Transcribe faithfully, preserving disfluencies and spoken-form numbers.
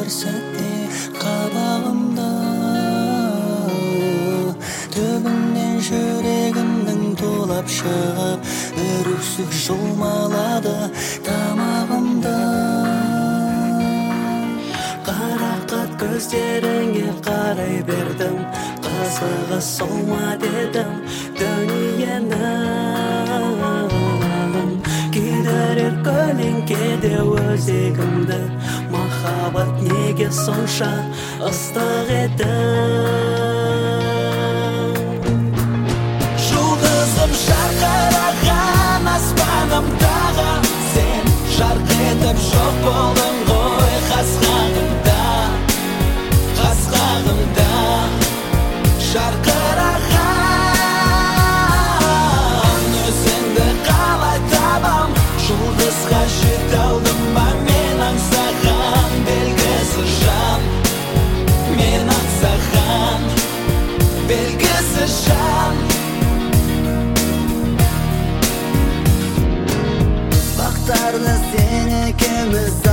bir sәтте қабағымда, түбінен жүрегімнің тулап шығып, үріксік жұлмалады тамағымда. Қарақат көздеріңе қарай бердім, қызығы солма дедім дүниені. Күйдірер көлеңкеде өзегімді, махаббат неге сонша ыстық еді. Жұлдызым жарқыраған аспанымдағы, сен жарқ етіп жоқ болдың ғой қас-қағымда, қас-қағымда. Жарқыраған өзіңді қалай табам, жұлдызға жете алдым ба мен аңсаған белгісіз жан, мен аңсаған белгісіз жан. Бақтарлы сен екеуміз